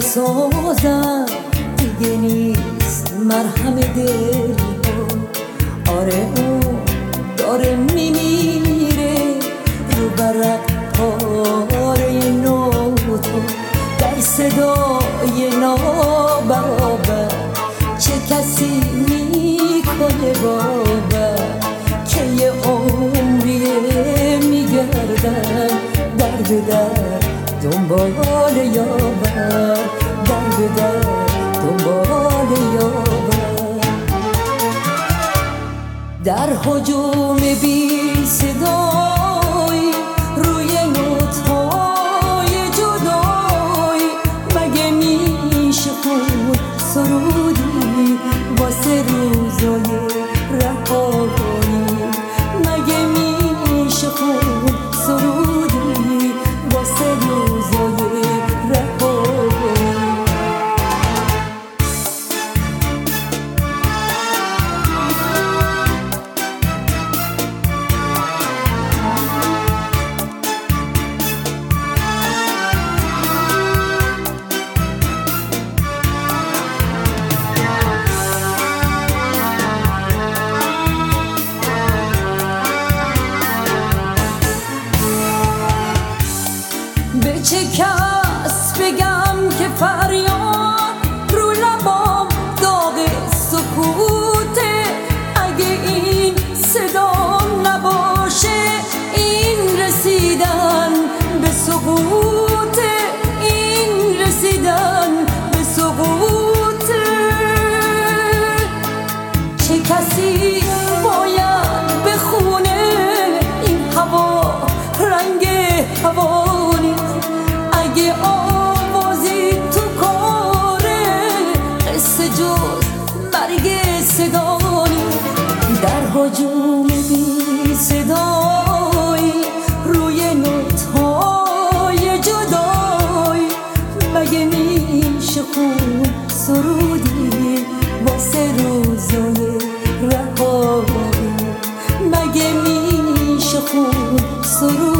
بسازم دیگه نیست مرهم دل ها. آره اون داره میمیره رو برق پاره نوتو در صدای نابرابر. چه کسی میکنه باور که یه عمریه میگردن در به در دنبال یاور، در به در دنبال یاور. در هجوم بی صدایی روی نوت‌های جدایی مگه میشه خون سرودی واسه روزای رهایی؟ مگه میشه خون سرودی واسه روزای رهایی؟ به چه کس بگم که فریاد رو لبام داغ سکوته؟ اگه این صدام نباشه این رسیدن به سقوطه، این رسیدن به سقوطه. چه کسی باید بخونه این هوا رنگ هوا؟ اگه آوازی تو کاره قصه جز مرگ صدایی. در هجوم بی صدایی روی نوت‌های جدایی مگه میشه خون سرودی واسه روزای رهایی؟ مگه میشه خون سرودی